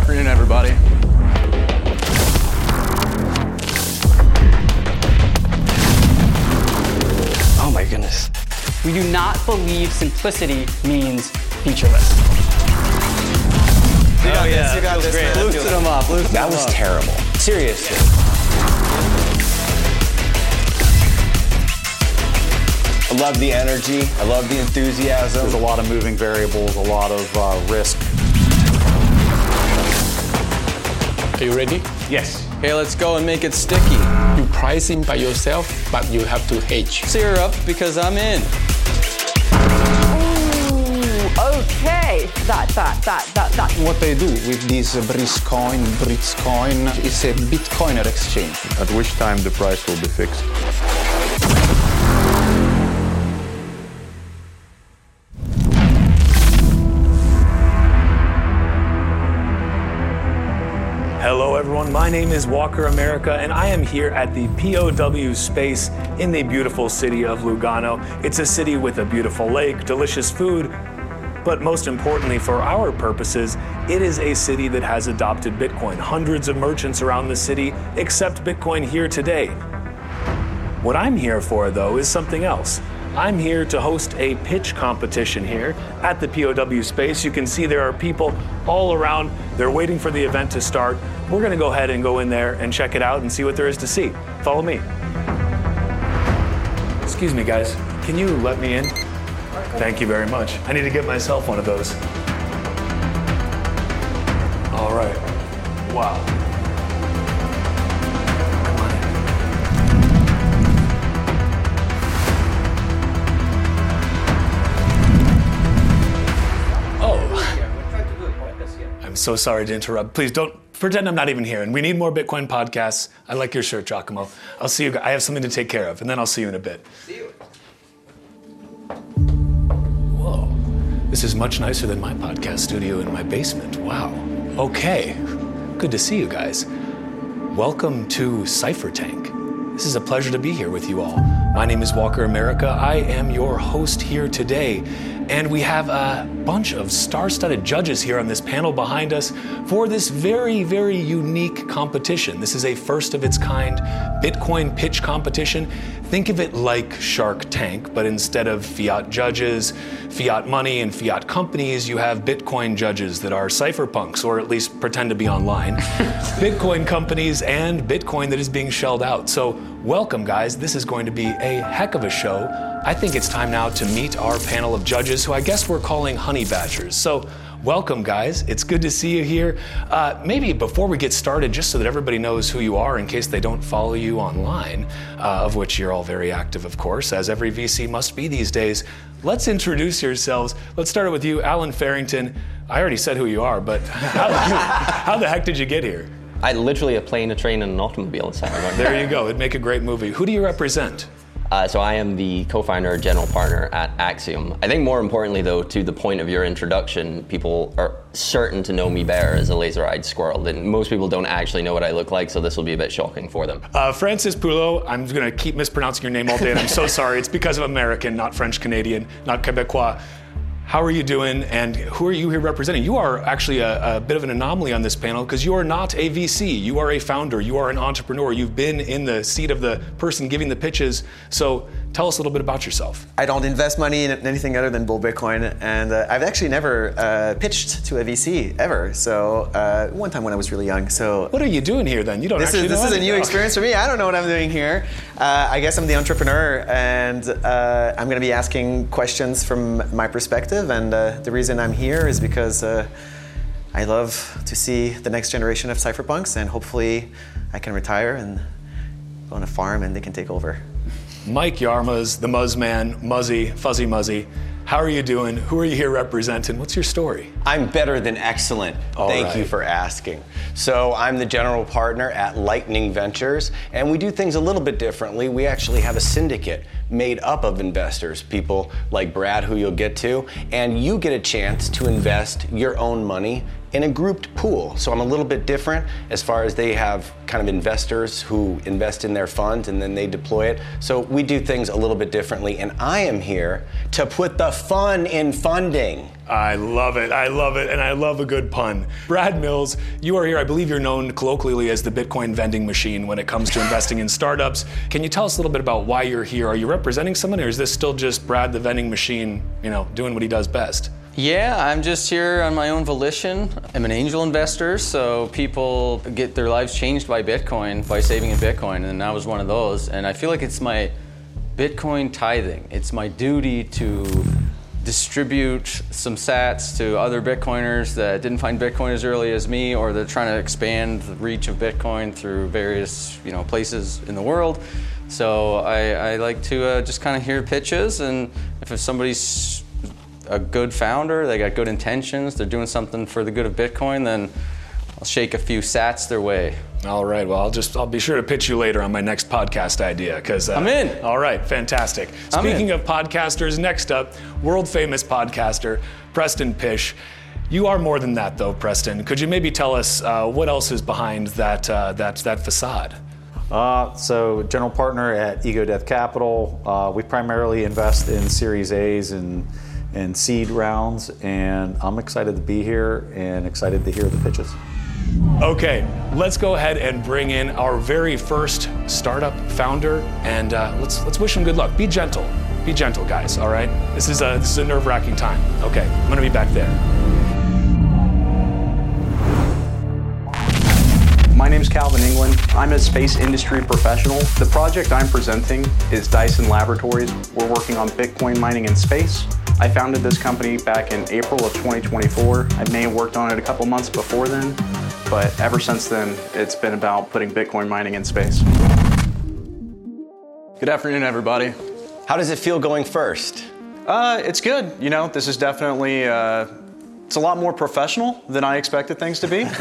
afternoon, everybody. Oh my goodness. We do not believe simplicity means featureless. You got this. Great. Loosen them up. That was terrible. Seriously. I love the energy. I love the enthusiasm. There's a lot of moving variables, a lot of risk. Are you ready? Yes. Okay, let's go and make it sticky. You pricing by yourself, but you have to hedge. Cheer up because I'm in. Ooh, okay. That. What they do with this Briscoin is a Bitcoiner exchange. At which time the price will be fixed. Hello everyone, my name is Walker America and I am here at the POW space in the beautiful city of Lugano. It's a city with a beautiful lake, delicious food, but most importantly for our purposes, it is a city that has adopted Bitcoin. Hundreds of merchants around the city accept Bitcoin here today. What I'm here for though is something else. I'm here to host a pitch competition here at the POW space. You can see there are people all around. They're waiting for the event to start. We're gonna go ahead and go in there and check it out and see what there is to see. Follow me. Excuse me, guys. Can you let me in? Thank you very much. I need to get myself one of those. All right. Wow. I'm so sorry to interrupt. Please don't pretend I'm not even here. And we need more Bitcoin podcasts. I like your shirt, Giacomo. I'll see you. I have something to take care of, and then I'll see you in a bit. See you. Whoa. This is much nicer than my podcast studio in my basement. Wow. Okay. Good to see you guys. Welcome to CypherTank. This is a pleasure to be here with you all. My name is Walker America. I am your host here today. And we have a bunch of star-studded judges here on this panel behind us for this very, very unique competition. This is a first of its kind Bitcoin pitch competition. Think of it like Shark Tank, but instead of fiat judges, fiat money, and fiat companies, you have Bitcoin judges that are cypherpunks, or at least pretend to be online. Bitcoin companies and Bitcoin that is being shelled out. So welcome, guys. This is going to be a heck of a show. I think it's time now to meet our panel of judges, who I guess we're calling honey badgers. So welcome, guys. It's good to see you here. Maybe before we get started, just so that everybody knows who you are in case they don't follow you online, of which you're all very active, of course, as every VC must be these days, let's introduce yourselves. Let's start with you, Alan Farrington. I already said who you are, but how the heck did you get here? I literally a plane, a train, and an automobile. There you go. It'd make a great movie. Who do you represent? So I am the co-founder, general partner at Axiom. I think more importantly, though, to the point of your introduction, people are certain to know me better as a laser-eyed squirrel. And most people don't actually know what I look like, so this will be a bit shocking for them. Francis Poulot, I'm going to keep mispronouncing your name all day, and I'm so sorry. It's because of American, not French-Canadian, not Quebecois. How are you doing, and who are you here representing? You are actually a bit of an anomaly on this panel because you are not a VC. You are a founder. You are an entrepreneur. You've been in the seat of the person giving the pitches. So tell us a little bit about yourself. I don't invest money in anything other than bull Bitcoin, and I've actually never pitched to a VC ever. So one time when I was really young. So what are you doing here then? You don't actually know. This is a new experience for me. I don't know what I'm doing here. I guess I'm the entrepreneur, and I'm going to be asking questions from my perspective. And the reason I'm here is because I love to see the next generation of cypherpunks, and hopefully I can retire and go on a farm and they can take over. Mike Yarmaz, the Muzzman, Muzzy, Fuzzy Muzzy. How are you doing? Who are you here representing? What's your story? I'm better than excellent. Thank you for asking. So I'm the general partner at Lightning Ventures, and we do things a little bit differently. We actually have a syndicate made up of investors, people like Brad, who you'll get to, and you get a chance to invest your own money in a grouped pool. So I'm a little bit different as far as they have kind of investors who invest in their funds and then they deploy it. So we do things a little bit differently, and I am here to put the fun in funding. I love it. I love it. And I love a good pun. Brad Mills, you are here. I believe you're known colloquially as the Bitcoin vending machine when it comes to investing in startups. Can you tell us a little bit about why you're here? Are you representing someone, or is this still just Brad the vending machine, doing what he does best? Yeah, I'm just here on my own volition. I'm an angel investor, so people get their lives changed by Bitcoin, by saving in Bitcoin, and I was one of those. And I feel like it's my Bitcoin tithing. It's my duty to distribute some sats to other Bitcoiners that didn't find Bitcoin as early as me, or they're trying to expand the reach of Bitcoin through various places in the world. So I like to just kind of hear pitches, and if somebody's a good founder, they got good intentions, they're doing something for the good of Bitcoin, then I'll shake a few sats their way. All right, well, I'll be sure to pitch you later on my next podcast idea, because I'm in. All right, fantastic. Speaking of podcasters, next up, world famous podcaster Preston Pysh. You are more than that, though, Preston. Could you maybe tell us what else is behind that facade? So general partner at Ego Death Capital. We primarily invest in Series A's and seed rounds, and I'm excited to be here and excited to hear the pitches. Okay, let's go ahead and bring in our very first startup founder, and let's wish him good luck. Be gentle, guys. All right, this is a nerve-wracking time. Okay, I'm gonna be back there. My name is Calvin England. I'm a space industry professional. The project I'm presenting is Dyson Laboratories. We're working on Bitcoin mining in space. I founded this company back in April of 2024. I may have worked on it a couple months before then, but ever since then, it's been about putting Bitcoin mining in space. Good afternoon, everybody. How does it feel going first? It's good. This is definitely, it's a lot more professional than I expected things to be.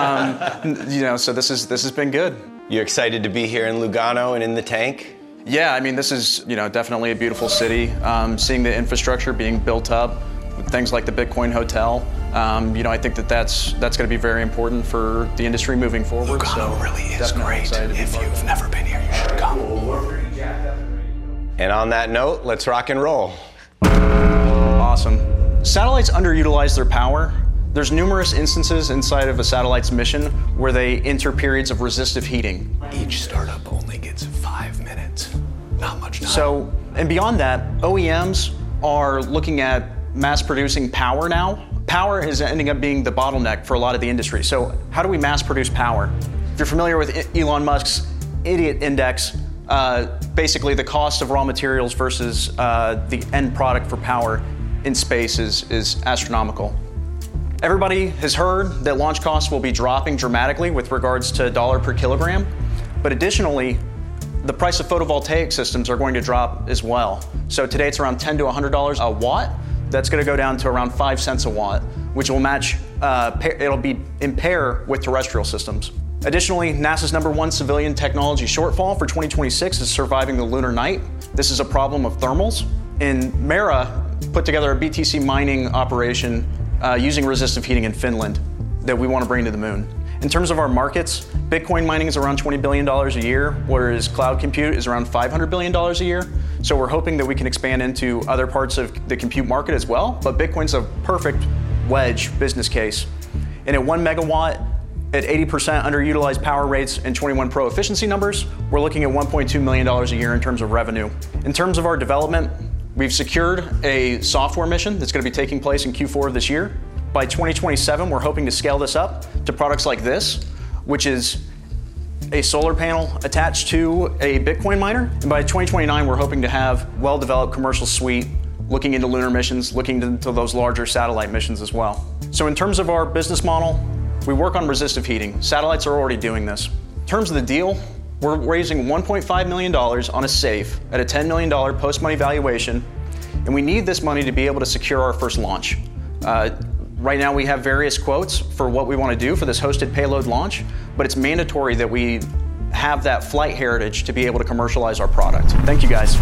So this has been good. You excited to be here in Lugano and in the tank? Yeah, this is definitely a beautiful city. Seeing the infrastructure being built up, with things like the Bitcoin Hotel, I think that's going to be very important for the industry moving forward. Lugano really is great. If you've never been here, you should come. And on that note, let's rock and roll. Awesome. Satellites underutilize their power. There's numerous instances inside of a satellite's mission where they enter periods of resistive heating. Each startup only gets 5 minutes. Not much time. So, and beyond that, OEMs are looking at mass producing power now. Power is ending up being the bottleneck for a lot of the industry. So how do we mass produce power? If you're familiar with Elon Musk's Idiot Index, basically the cost of raw materials versus the end product for power in space is astronomical. Everybody has heard that launch costs will be dropping dramatically with regards to dollar per kilogram, but additionally, the price of photovoltaic systems are going to drop as well. So today it's around $10 to $100 a watt. That's going to go down to around 5 cents a watt, which will match, it'll be in pair with terrestrial systems. Additionally, NASA's #1 civilian technology shortfall for 2026 is surviving the lunar night. This is a problem of thermals. And Mera put together a BTC mining operation using resistive heating in Finland that we want to bring to the moon. In terms of our markets, Bitcoin mining is around $20 billion a year, whereas cloud compute is around $500 billion a year. So we're hoping that we can expand into other parts of the compute market as well, but Bitcoin's a perfect wedge business case. And at 1 megawatt, at 80% underutilized power rates and 21 Pro efficiency numbers, we're looking at $1.2 million a year in terms of revenue. In terms of our development, we've secured a software mission that's going to be taking place in Q4 of this year. By 2027, we're hoping to scale this up to products like this, which is a solar panel attached to a Bitcoin miner. And by 2029, we're hoping to have well-developed commercial suite looking into lunar missions, looking into those larger satellite missions as well. So in terms of our business model, we work on resistive heating. Satellites are already doing this. In terms of the deal, we're raising $1.5 million on a safe at a $10 million post-money valuation, and we need this money to be able to secure our first launch. Right now we have various quotes for what we want to do for this hosted payload launch, but it's mandatory that we have that flight heritage to be able to commercialize our product. Thank you, guys.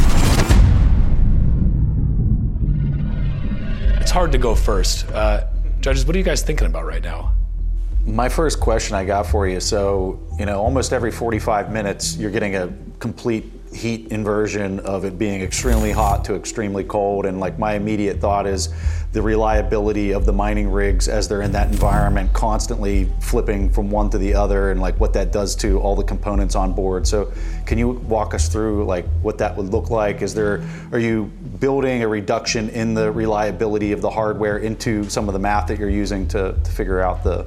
It's hard to go first. Judges, what are you guys thinking about right now? My first question I got for you, so, almost every 45 minutes, you're getting a complete heat inversion of it being extremely hot to extremely cold, and like my immediate thought is the reliability of the mining rigs as they're in that environment, constantly flipping from one to the other, and like what that does to all the components on board. So can you walk us through like what that would look like? Are you building a reduction in the reliability of the hardware into some of the math that you're using to figure out the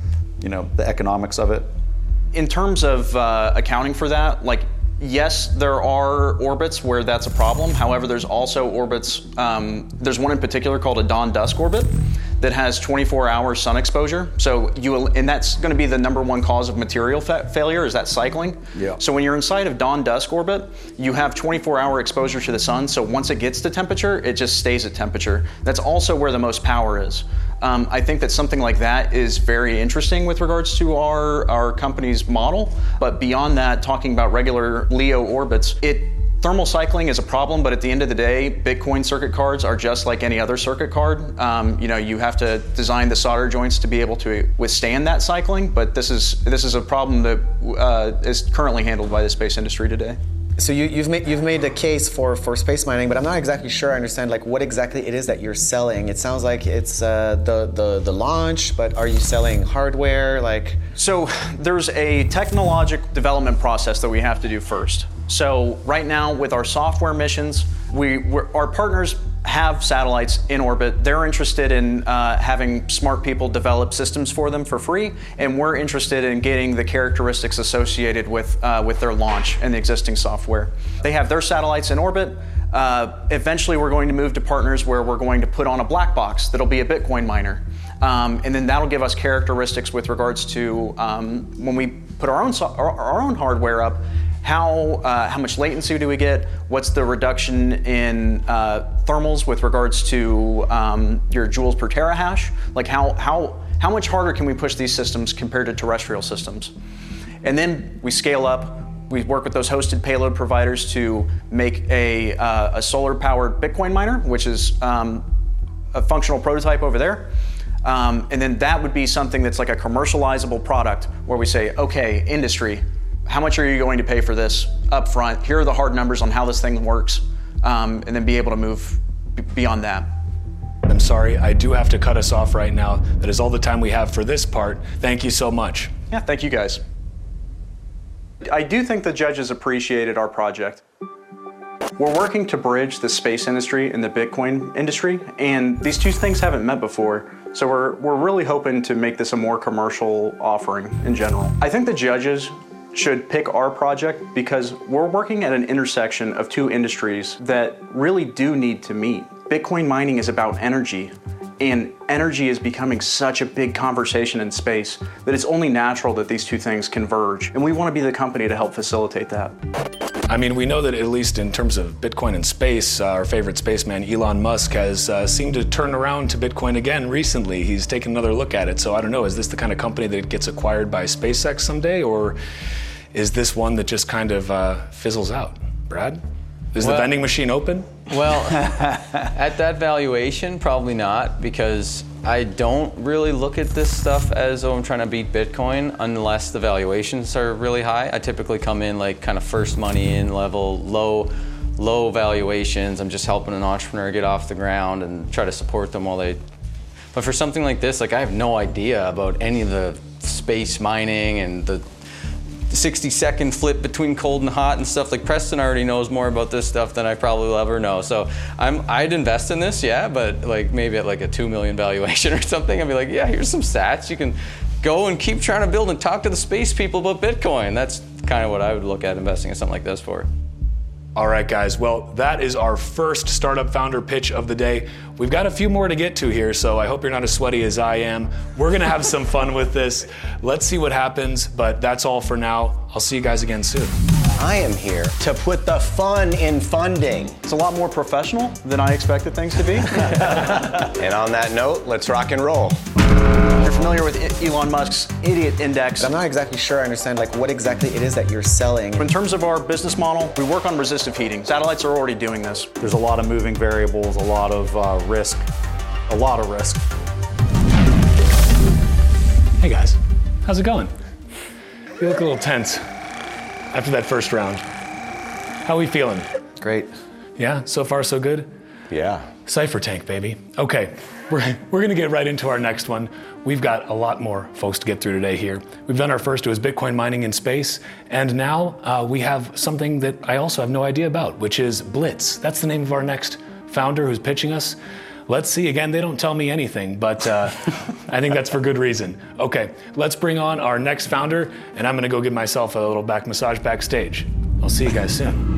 economics of it? In terms of accounting for that, like, yes, there are orbits where that's a problem. However, there's also orbits, there's one in particular called a dawn-dusk orbit that has 24-hour sun exposure. And that's going to be the number one cause of material failure, is that cycling. Yeah. So when you're inside of dawn-dusk orbit, you have 24-hour exposure to the sun, so once it gets to temperature, it just stays at temperature. That's also where the most power is. I think that something like that is very interesting with regards to our company's model. But beyond that, talking about regular LEO orbits, thermal cycling is a problem, but at the end of the day, Bitcoin circuit cards are just like any other circuit card. You have to design the solder joints to be able to withstand that cycling, but this is a problem that is currently handled by the space industry today. So you've made a case for space mining, but I'm not exactly sure I understand like what exactly it is that you're selling. It sounds like it's the launch, but are you selling hardware? So there's a technological development process that we have to do first. So right now with our software missions, our partners have satellites in orbit. They're interested in having smart people develop systems for them for free, and we're interested in getting the characteristics associated with their launch and the existing software. They have their satellites in orbit. Eventually we're going to move to partners where we're going to put on a black box that'll be a Bitcoin miner. And then that'll give us characteristics with regards to when we put our own hardware up, how much latency do we get? What's the reduction in thermals with regards to your joules per terahash? Like how much harder can we push these systems compared to terrestrial systems? And then we scale up. We work with those hosted payload providers to make a solar-powered Bitcoin miner, which is a functional prototype over there. And then that would be something that's like a commercializable product where we say, okay, industry, how much are you going to pay for this up front? Here are the hard numbers on how this thing works, and then be able to move beyond that. I'm sorry, I do have to cut us off right now. That is all the time we have for this part. Thank you so much. Yeah, thank you guys. I do think the judges appreciated our project. We're working to bridge the space industry and the Bitcoin industry, and these two things haven't met before. So we're really hoping to make this a more commercial offering in general. I think the judges should pick our project because we're working at an intersection of two industries that really do need to meet. Bitcoin mining is about energy, and energy is becoming such a big conversation in space that it's only natural that these two things converge, and we want to be the company to help facilitate that. I mean, we know that at least in terms of Bitcoin and space, our favorite spaceman, Elon Musk, has seemed to turn around to Bitcoin again recently. He's taken another look at it. So I don't know, is this the kind of company that gets acquired by SpaceX someday, or is this one that just kind of fizzles out? Brad? Is the vending machine open? Well, at that valuation, probably not, because I don't really look at this stuff as, I'm trying to beat Bitcoin unless the valuations are really high. I typically come in like kind of first money in level, low valuations. I'm just helping an entrepreneur get off the ground and try to support them while they... But for something like this, like I have no idea about any of the space mining and the 60-second flip between cold and hot and stuff. Like Preston already knows more about this stuff than I probably will ever know. So I'd invest in this, yeah, but like maybe at like a 2 million valuation or something. I'd be like, yeah, here's some stats. You can go and keep trying to build and talk to the space people about Bitcoin. That's kind of what I would look at investing in something like this for. All right, guys. Well, that is our first startup founder pitch of the day. We've got a few more to get to here, so I hope you're not as sweaty as I am. We're going to have some fun with this. Let's see what happens, but that's all for now. I'll see you guys again soon. I am here to put the fun in funding. It's a lot more professional than I expected things to be. And on that note, let's rock and roll. You're familiar with Elon Musk's Idiot Index. But I'm not exactly sure I understand like what exactly it is that you're selling. In terms of our business model, we work on resistive heating. Satellites are already doing this. There's a lot of moving variables, a lot of risk. Hey guys, how's it going? You look a little tense after that first round. How we feeling? Great. Yeah, so far so good? Yeah. Cyphertank, baby. Okay, we're gonna get right into our next one. We've got a lot more folks to get through today here. We've done our first, it was Bitcoin mining in space, and now we have something that I also have no idea about, which is Blitz. That's the name of our next founder who's pitching us. Let's see, again, they don't tell me anything, but I think that's for good reason. Okay, let's bring on our next founder, and I'm gonna go give myself a little back massage backstage. I'll see you guys soon.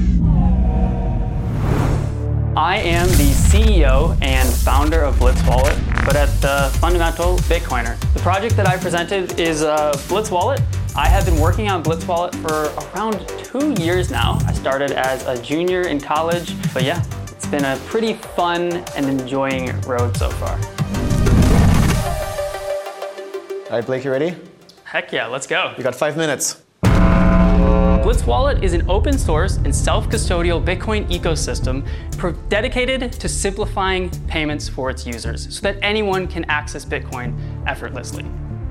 I am the CEO and founder of Blitz Wallet, but at the fundamental Bitcoiner. The project that I presented is Blitz Wallet. I have been working on Blitz Wallet for around 2 years now. I started as a junior in college, but yeah, it's been a pretty fun and enjoying road so far. All right, Blake, you ready? Heck yeah, let's go. You got 5 minutes. Blitz Wallet is an open source and self-custodial Bitcoin ecosystem dedicated to simplifying payments for its users so that anyone can access Bitcoin effortlessly.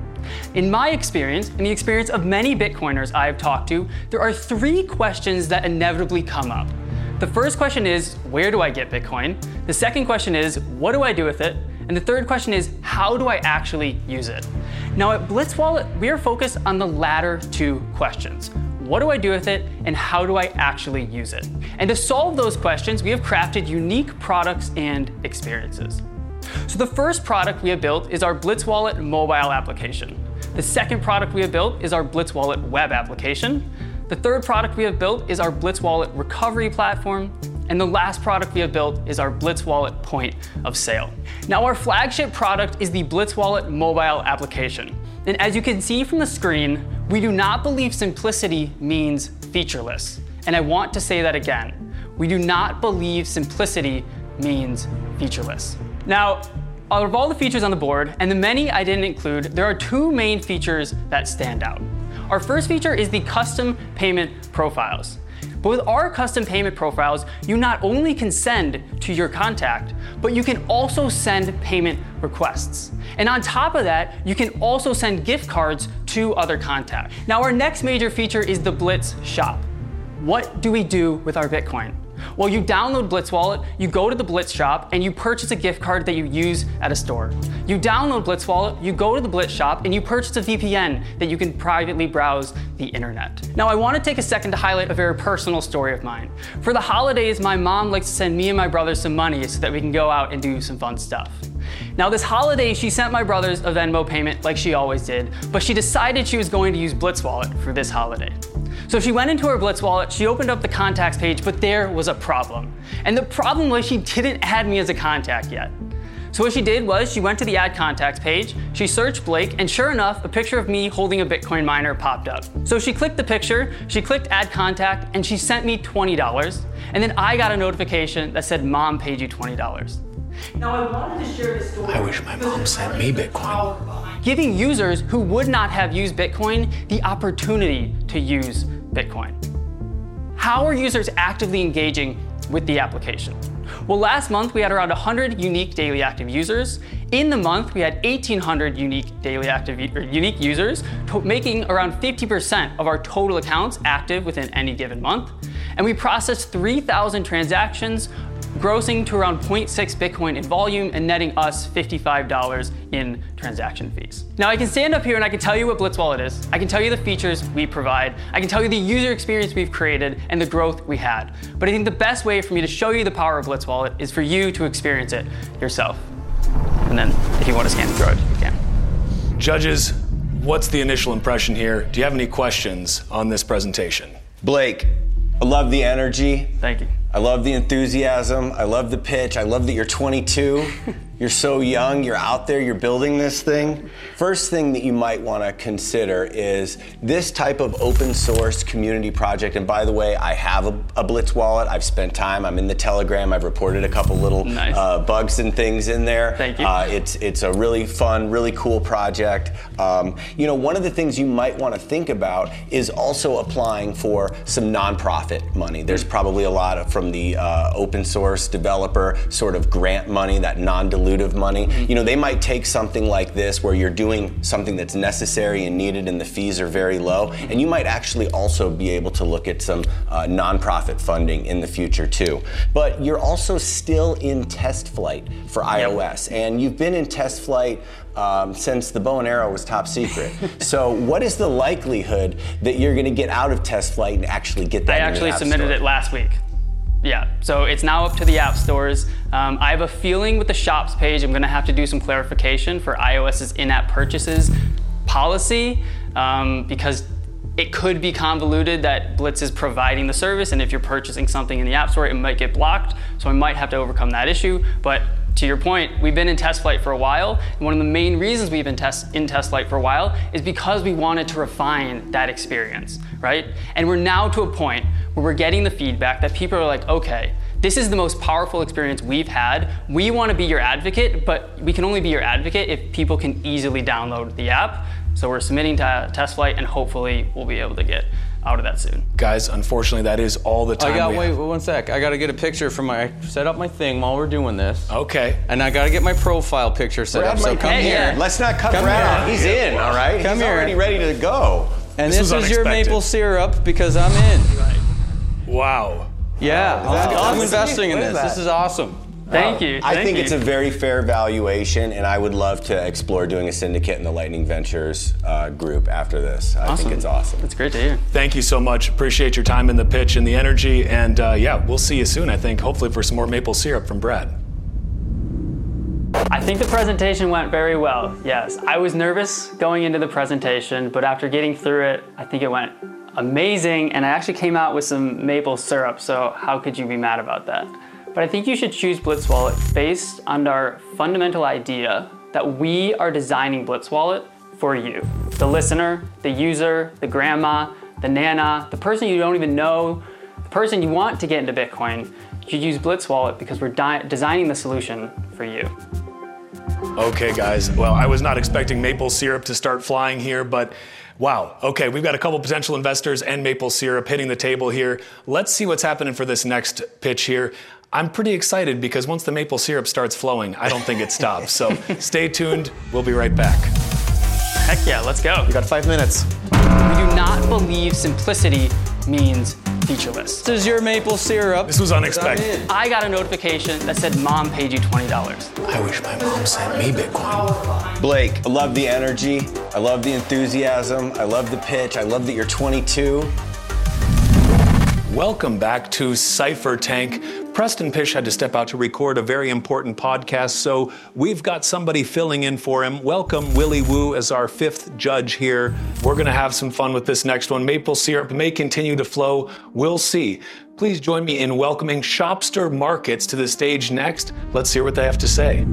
In my experience, and the experience of many Bitcoiners I have talked to, there are 3 questions that inevitably come up. The first question is, where do I get Bitcoin? The second question is, what do I do with it? And the third question is, how do I actually use it? Now at Blitz Wallet, we are focused on the latter 2 questions. What do I do with it, and how do I actually use it? And to solve those questions, we have crafted unique products and experiences. So the first product we have built is our Blitz Wallet mobile application. The second product we have built is our Blitz Wallet web application. The third product we have built is our Blitz Wallet recovery platform. And the last product we have built is our Blitz Wallet point of sale. Now our flagship product is the Blitz Wallet mobile application. And as you can see from the screen, we do not believe simplicity means featureless. And I want to say that again. We do not believe simplicity means featureless. Now, out of all the features on the board, and the many I didn't include, there are 2 main features that stand out. Our first feature is the custom payment profiles. But with our custom payment profiles, you not only can send to your contact, but you can also send payment requests. And on top of that, you can also send gift cards to other contacts. Now our next major feature is the Blitz Shop. What do we do with our Bitcoin? Well, you download Blitz Wallet, you go to the Blitz Shop, and you purchase a gift card that you use at a store. You download Blitz Wallet, you go to the Blitz Shop, and you purchase a VPN that you can privately browse the internet. Now, I want to take a second to highlight a very personal story of mine. For the holidays, my mom likes to send me and my brothers some money so that we can go out and do some fun stuff. Now this holiday, she sent my brothers a Venmo payment like she always did, but she decided she was going to use Blitz Wallet for this holiday. So she went into her Blitz Wallet, she opened up the contacts page, but there was a problem. And the problem was she didn't add me as a contact yet. So what she did was she went to the add contacts page, she searched Blake, and sure enough, a picture of me holding a Bitcoin miner popped up. So she clicked the picture, she clicked add contact, and she sent me $20. And then I got a notification that said, Mom paid you $20. Now I wanted to share this story. I wish my mom sent me Bitcoin. Giving users who would not have used Bitcoin the opportunity to use Bitcoin. How are users actively engaging with the application? Well, last month we had around 100 unique daily active users. In the month, we had 1,800 unique unique users, making around 50% of our total accounts active within any given month. And we processed 3,000 transactions, grossing to around 0.6 Bitcoin in volume and netting us $55 in transaction fees. Now I can stand up here and I can tell you what Blitz Wallet is. I can tell you the features we provide. I can tell you the user experience we've created and the growth we had. But I think the best way for me to show you the power of Blitz Wallet is for you to experience it yourself. And then if you want to scan through it, you can. Judges, what's the initial impression here? Do you have any questions on this presentation? Blake, I love the energy. Thank you. I love the enthusiasm. I love the pitch. I love that you're 22. You're so young. You're out there. You're building this thing. First thing that you might want to consider is this type of open source community project. And by the way, I have a Blitz Wallet. I've spent time. I'm in the Telegram. I've reported a couple little bugs and things in there. Thank you. It's a really fun, really cool project. You know, one of the things you might want to think about is also applying for some nonprofit money. There's probably a lot from the open source developer sort of grant money, that non-dilutive non-dilutive money. You know, they might take something like this where you're doing something that's necessary and needed and the fees are very low, and you might actually also be able to look at some nonprofit funding in the future too. But you're also still in test flight for iOS, and you've been in test flight since the bow and arrow was top secret. So what is the likelihood that you're going to get out of test flight and actually get that I in the actually App submitted Store? it last week. Yeah, so it's now up to the app stores. I have a feeling with the Shops page, I'm going to have to do some clarification for iOS's in-app purchases policy, because it could be convoluted that Blitz is providing the service, and if you're purchasing something in the App Store, it might get blocked. So I might have to overcome that issue. But to your point, we've been in test flight for a while, and one of the main reasons we've been in test flight for a while is because we wanted to refine that experience, right? And we're now to a point where we're getting the feedback that people are like, okay, this is the most powerful experience we've had. We want to be your advocate, but we can only be your advocate if people can easily download the app. So we're submitting to test flight, and hopefully we'll be able to get out of that soon. Guys, unfortunately, that is all the time wait one sec. I got to get a picture from set up my thing while we're doing this. Okay. And I got to get my profile picture set up. So come here. Let's not cut Brad off. He's in, all right? Come He's here. already ready to go. And this is your maple syrup because I'm in. Wow. Yeah, I'm investing in this. This is awesome. Thank you. I think it's a very fair valuation, and I would love to explore doing a syndicate in the Lightning Ventures group after this. I think it's awesome. It's great to hear. Thank you so much. Appreciate your time in the pitch and the energy. And yeah, we'll see you soon, I think, hopefully for some more maple syrup from Brad. I think the presentation went very well, yes. I was nervous going into the presentation, but after getting through it, I think it went amazing, and I actually came out with some maple syrup, so how could you be mad about that? But I think you should choose Blitz Wallet based on our fundamental idea that we are designing Blitz Wallet for you. The listener, the user, the grandma, the nana, the person you don't even know, the person you want to get into Bitcoin. You should use Blitz Wallet because we're designing the solution for you. Okay, guys. Well, I was not expecting maple syrup to start flying here, but wow. Okay, we've got a couple potential investors and maple syrup hitting the table here. Let's see what's happening for this next pitch here. I'm pretty excited because once the maple syrup starts flowing, I don't think it stops. So stay tuned. We'll be right back. Heck yeah, let's go. You got 5 minutes. We do not believe simplicity means featureless. This is your maple syrup. This was unexpected. I got a notification that said Mom paid you $20. I wish my mom sent me Bitcoin. Blake, I love the energy. I love the enthusiasm. I love the pitch. I love that you're 22. Welcome back to Cypher Tank. Preston Pish had to step out to record a very important podcast, so we've got somebody filling in for him. Welcome Willy Woo as our 5th judge here. We're going to have some fun with this next one. Maple syrup may continue to flow. We'll see. Please join me in welcoming Shopster Markets to the stage next. Let's hear what they have to say.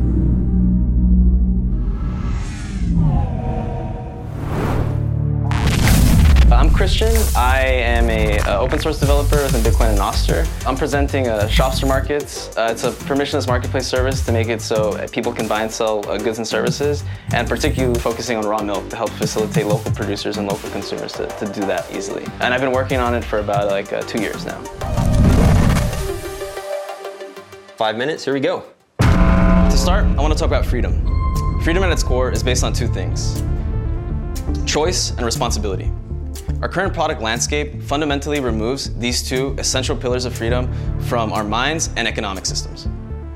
I'm Christian. I am a open source developer within Bitcoin and Nostr. I'm presenting Shopster Markets. It's a permissionless marketplace service to make it so people can buy and sell goods and services, and particularly focusing on raw milk to help facilitate local producers and local consumers to do that easily. And I've been working on it for about 2 years now. 5 minutes, here we go. To start, I want to talk about freedom. Freedom at its core is based on 2 things: choice and responsibility. Our current product landscape fundamentally removes these 2 essential pillars of freedom from our minds and economic systems.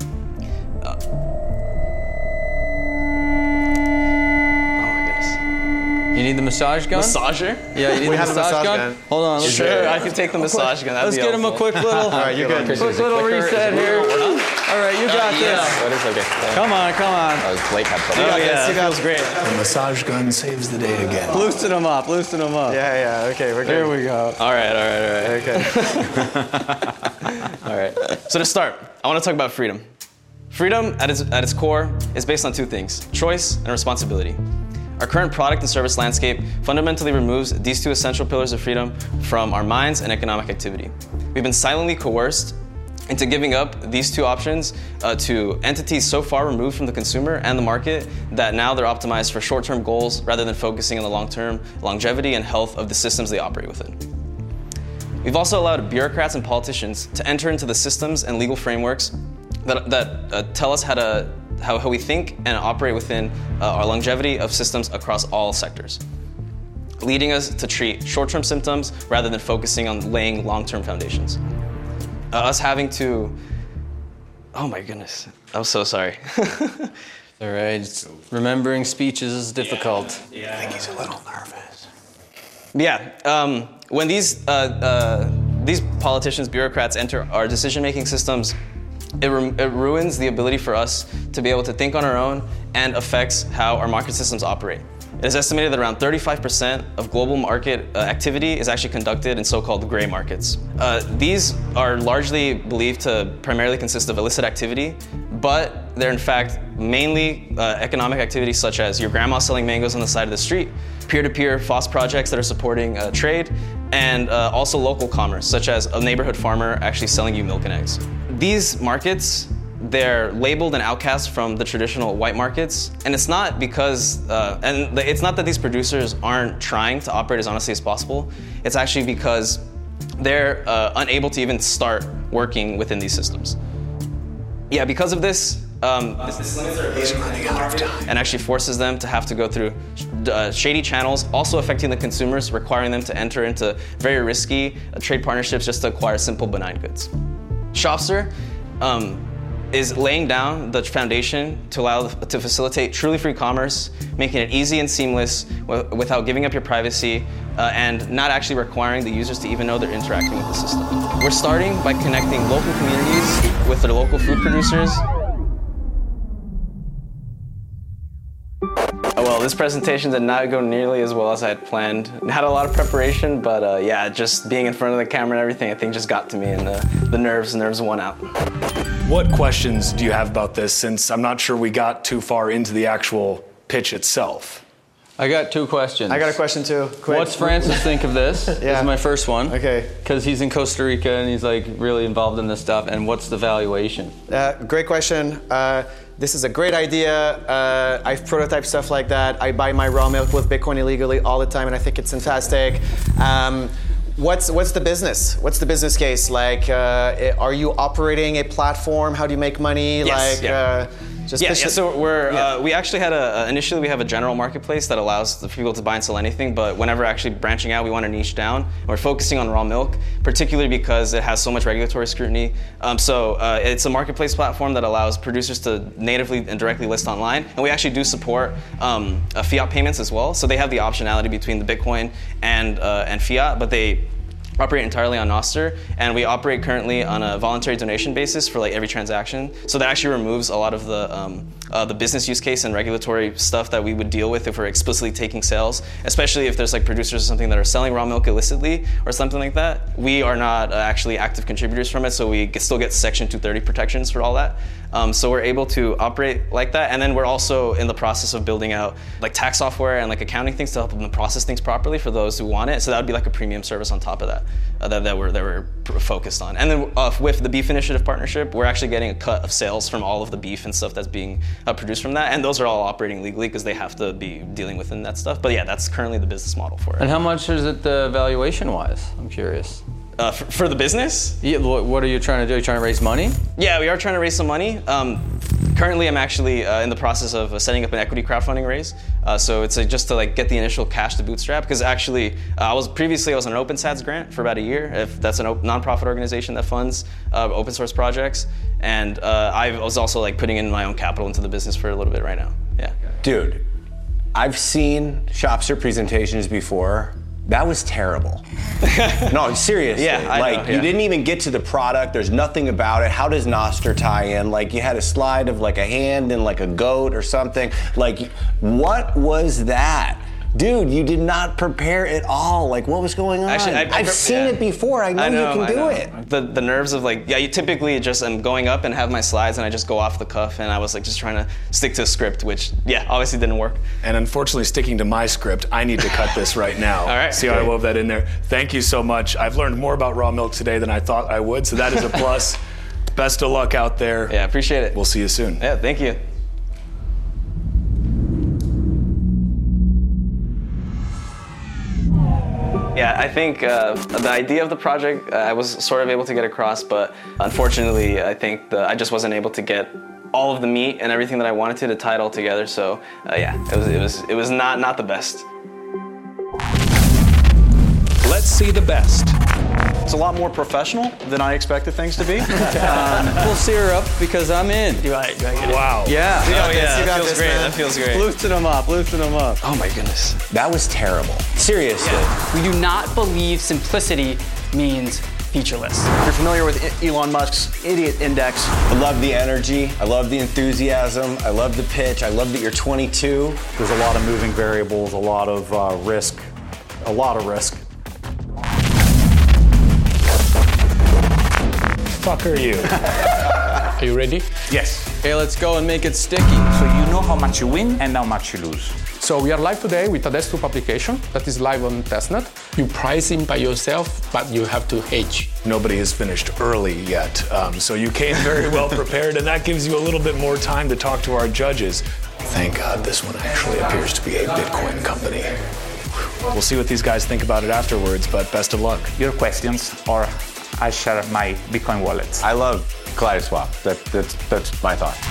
You need the massage gun? Massager? Yeah, you need the massage gun? Hold on. Let's Sure, I can take the massage gun. Let's get him a quick little, All right, you're good. quick little reset here. All right, you got this. That is okay. Yeah. Come on. That was Blake had something. You got this. You got feels great. The massage gun saves the day again. Loosen him up. Yeah, okay, we're good. There we go. All right. Okay. All right. So to start, I want to talk about freedom. Freedom at its core is based on 2 things: choice and responsibility. Our current product and service landscape fundamentally removes these 2 essential pillars of freedom from our minds and economic activity. We've been silently coerced into giving up these 2 options to entities so far removed from the consumer and the market that now they're optimized for short-term goals rather than focusing on the long-term longevity and health of the systems they operate within. We've also allowed bureaucrats and politicians to enter into the systems and legal frameworks that tell us how to how we think and operate within our longevity of systems across all sectors, leading us to treat short-term symptoms rather than focusing on laying long-term foundations. Us having to, oh my goodness, I'm so sorry. All right, remembering speeches is difficult. Yeah. I think he's a little nervous. Yeah, when these politicians, bureaucrats enter our decision-making systems, it ruins the ability for us to be able to think on our own and affects how our market systems operate. It is estimated that around 35% of global market activity is actually conducted in so-called gray markets. These are largely believed to primarily consist of illicit activity, but they're in fact mainly economic activities such as your grandma selling mangoes on the side of the street, peer-to-peer FOSS projects that are supporting trade, and also local commerce, such as a neighborhood farmer actually selling you milk and eggs. These markets, they're labeled and outcast from the traditional white markets, and it's not because, it's not that these producers aren't trying to operate as honestly as possible. It's actually because they're unable to even start working within these systems. Yeah, because of this, this limits their ability to running out of time and actually forces them to have to go through shady channels, also affecting the consumers, requiring them to enter into very risky trade partnerships just to acquire simple benign goods. Shopster is laying down the foundation to facilitate truly free commerce, making it easy and seamless without giving up your privacy and not actually requiring the users to even know they're interacting with the system. We're starting by connecting local communities with their local food producers. Well, this presentation did not go nearly as well as I had planned. I had a lot of preparation, but yeah, just being in front of the camera and everything, I think just got to me, and the nerves won out. What questions do you have about this, since I'm not sure we got too far into the actual pitch itself? I got two questions. I got a question too. Quick. What's Francis think of this? Yeah. This is my first one. Okay. Because he's in Costa Rica and he's like really involved in this stuff. And what's the valuation? Great question. This is a great idea. I've prototyped stuff like that. I buy my raw milk with Bitcoin illegally all the time, and I think it's fantastic. What's the business? What's the business case? Like, are you operating a platform? How do you make money? Yes, like, So we're we actually had initially we have a general marketplace that allows the people to buy and sell anything, but whenever actually branching out, we want to niche down. And we're focusing on raw milk, particularly because it has so much regulatory scrutiny. It's a marketplace platform that allows producers to natively and directly list online, and we actually do support fiat payments as well. So they have the optionality between the Bitcoin and fiat, but they operate entirely on Nostr, and we operate currently on a voluntary donation basis for like every transaction. So that actually removes a lot of the business use case and regulatory stuff that we would deal with if we're explicitly taking sales, especially if there's like producers or something that are selling raw milk illicitly or something like that. We are not actually active contributors from it, so we still get Section 230 protections for all that. So we're able to operate like that, and then we're also in the process of building out like tax software and like accounting things to help them process things properly for those who want it. So that would be like a premium service on top of that that we're focused on. And then with the Beef Initiative partnership, we're actually getting a cut of sales from all of the beef and stuff that's being produced from that, and those are all operating legally because they have to be dealing within that stuff. But yeah, that's currently the business model for it. And how much is it valuation-wise? I'm curious. For the business? Yeah, what are you trying to do? Are you trying to raise money? Yeah, we are trying to raise some money. Currently, I'm actually in the process of setting up an equity crowdfunding raise. So it's just to like get the initial cash to bootstrap. Because actually, I was on an OpenSats grant for about a year. If that's a nonprofit organization that funds open source projects, and I was also like putting in my own capital into the business for a little bit right now. Yeah. Dude, I've seen Shopster presentations before. That was terrible. No, seriously. Yeah, I know, you didn't even get to the product. There's nothing about it. How does Nostr tie in? Like, you had a slide of like a hand and like a goat or something. Like, what was that? Dude, you did not prepare at all. Like, what was going on? Actually, I've seen it before. I know you can do it. The nerves of like, you typically just I'm going up and have my slides and I just go off the cuff, and I was like just trying to stick to a script, which obviously didn't work. And unfortunately, sticking to my script, I need to cut this right now. All right. See how I wove that in there? Thank you so much. I've learned more about raw milk today than I thought I would, so that is a plus. Best of luck out there. Yeah, appreciate it. We'll see you soon. Yeah, thank you. Yeah, I think the idea of the project I was sort of able to get across, but unfortunately, I think I just wasn't able to get all of the meat and everything that I wanted to tie it all together. So yeah, it was not the best. Let's see the best. It's a lot more professional than I expected things to be. We'll sear up because I'm in. Right. Wow. Yeah. You got this, yeah, you got that feels this, great. man. That feels great. Loosen them up. Loosen them up. Oh my goodness. That was terrible. Seriously. We do not believe simplicity means featureless. If you're familiar with Elon Musk's Idiot Index, I love the energy. I love the enthusiasm. I love the pitch. I love that you're 22. There's a lot of moving variables, a lot of risk, a lot of risk. Fuck are you? Are you ready? Yes. Okay, let's go and make it sticky. So you know how much you win and how much you lose. So we are live today with a desktop application that is live on testnet. You price in by yourself, but you have to hedge. Nobody has finished early yet, so you came very well prepared, and that gives you a little bit more time to talk to our judges. Thank God this one actually appears to be a Bitcoin company. We'll see what these guys think about it afterwards, but best of luck. Your questions, or I share my Bitcoin wallet. I love KaleidoSwap. That's my thought.